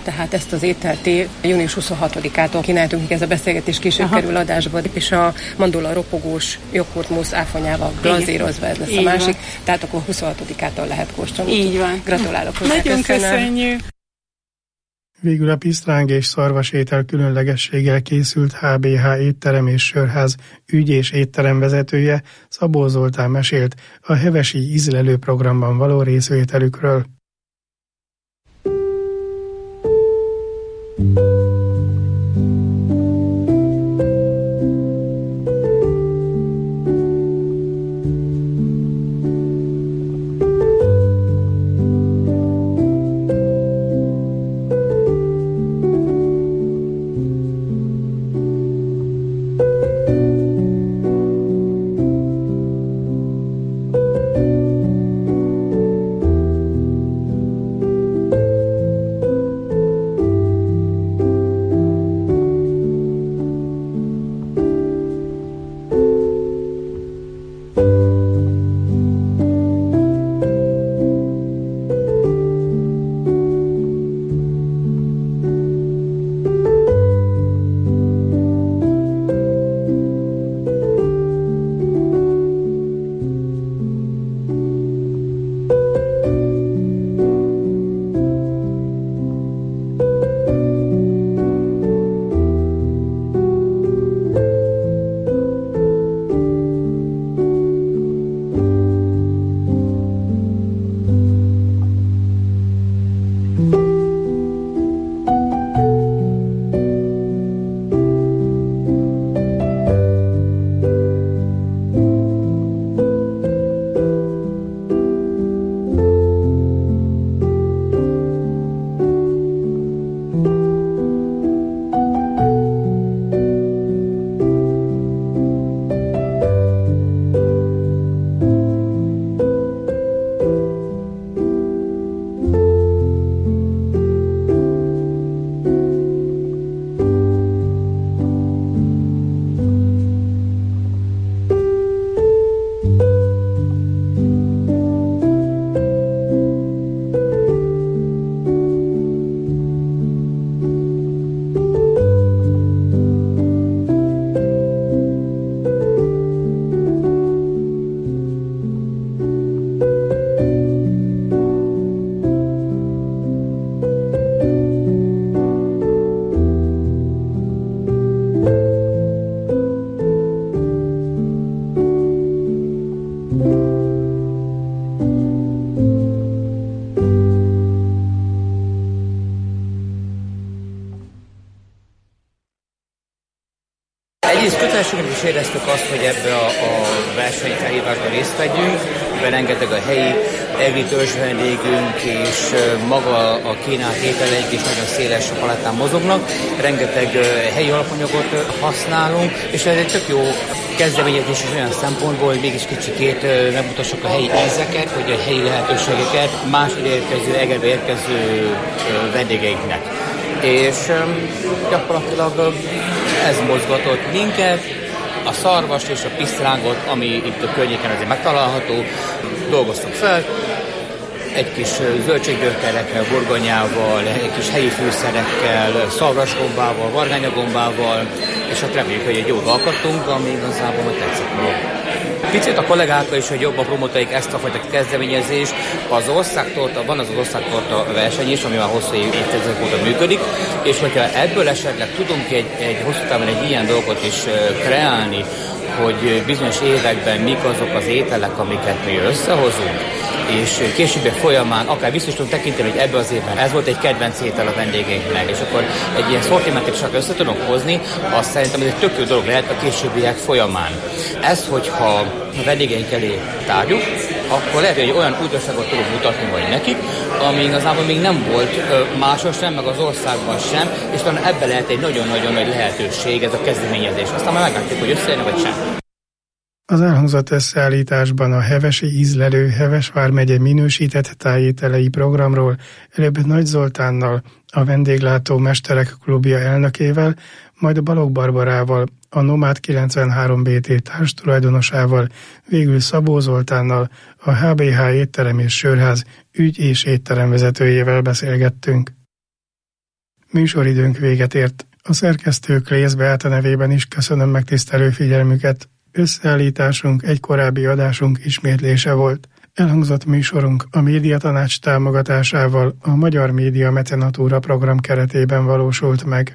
tehát ezt az ételt június huszonhatodikától kínáltunk, ez a beszélgetés később Aha. kerül adásba, és a mandula ropogós joghurtmusz áfonyával glazírozva, ez lesz Így a másik, van. Tehát akkor huszonhatodikától lehet kóstolni. Így van. Gratulálok hozzá. Nagyon köszönjük. Végül a pisztráng és szarvasétel különlegességgel készült há bé há étterem és sörház ügy- és étterem vezetője Szabó Zoltán mesélt a hevesi ízlelő programban való részvételükről. Egyrészt kötelességünk is éreztük azt, hogy ebbe a, a versenyfelhívásban részt vegyünk, mert rengeteg a helyi egri törzs vendégünk, és maga a kínált ételeink is nagyon széles palettán mozognak, rengeteg helyi alapanyagot használunk, és ez egy tök jó kezdeményezés is olyan szempontból, hogy mégis kicsikét megmutassuk a helyi ízeket, vagy a helyi lehetőségeket más érkező, Egerbe érkező vendégeinknek. És gyakorlatilag ez mozgatott minket, a szarvast és a pisztrángot, ami itt a környéken azért megtalálható, dolgoztuk fel, egy kis zöldséggyökerekkel, burgonyával, egy kis helyi fűszerekkel, szarvasgombával, vargányagombával, és hát reméljük, hogy egy jót alkottunk, ami igazából tetszett. Picit a kollégákkal is, hogy jobban promotáljuk ezt a fajta kezdeményezést. Az országtorta, van az az országtorta verseny is, ami már hosszú évtizedek óta működik, és hogyha ebből esetleg tudunk egy, egy hosszú távon egy ilyen dolgot is kreálni, hogy bizonyos években mik azok az ételek, amiket mi összehozunk, és későbbi folyamán akár biztos tudunk tekinteni, hogy ebben az évben ez volt egy kedvenc étel a vendégeinknek, és akkor egy ilyen szortimentet csak össze tudunk hozni, azt szerintem ez egy tök jó dolog lehet a későbbiek folyamán. Ez, hogyha a vendégeink elé tárjuk, akkor lehet, hogy egy olyan újdonságot tudunk mutatni majd nekik, ami igazából még nem volt máshol sem, meg az országban sem, és talán ebben lehet egy nagyon-nagyon nagy lehetőség ez a kezdeményezés. Aztán már meglátjuk, hogy összejönne vagy sem. Az elhangzott összeállításban a hevesi ízlelő Heves vármegye minősített tájételei programról előbb Nagy Zoltánnal, a Vendéglátó Mesterek Klubja elnökével, majd Balogh Barbarával, a Nomád kilencvenhárom bé té társtulajdonosával, végül Szabó Zoltánnal, a há bé há étterem és sörház ügy- és étterem vezetőjével beszélgettünk. Műsoridőnk véget ért. A szerkesztő Klész Beáta nevében is köszönöm megtisztelő figyelmüket. Összeállításunk egy korábbi adásunk ismétlése volt. Elhangzott műsorunk a Médiatanács támogatásával a Magyar Média Mecenatúra program keretében valósult meg.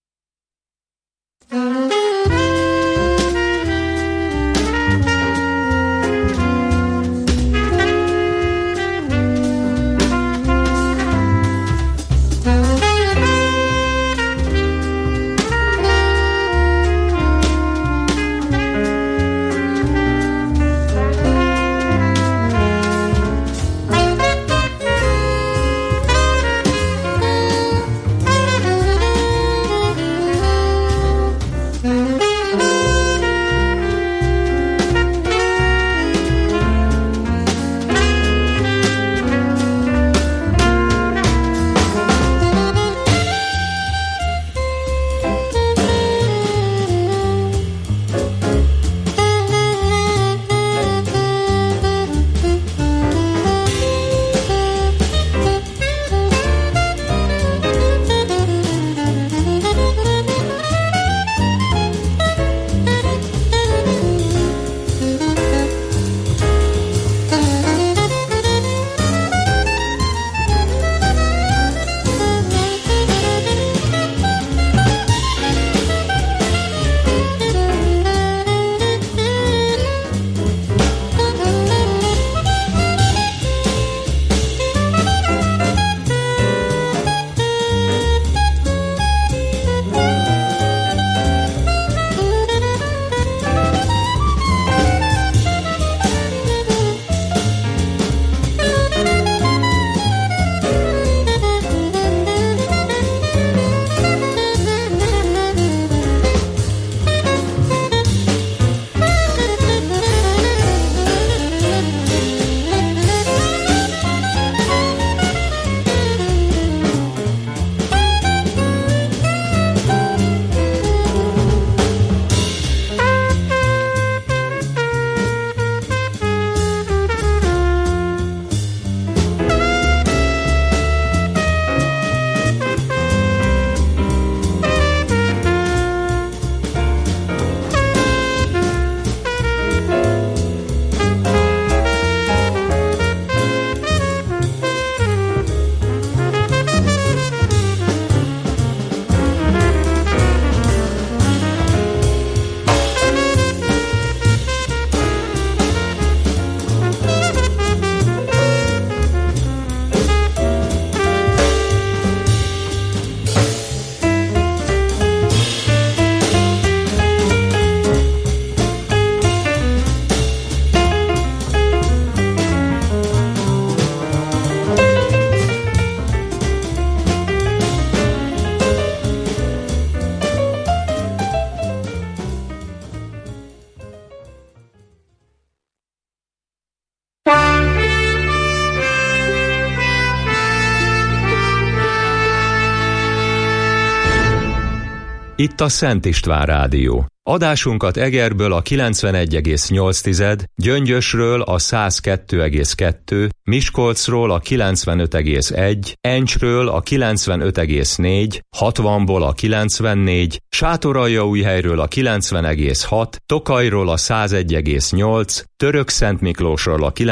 Itt a Szent István Rádió. Adásunkat Egerből a kilencvenegy egész nyolc, Gyöngyösről a száz kettő egész kettő, Miskolcról a kilencvenöt egész egy, Encsről a kilencvenöt egész négy, hatvanból a kilencvennégy, Sátoraljaújhelyről a kilencven egész hat, Tokajról a száz egy egész nyolc, Törökszentmiklósról a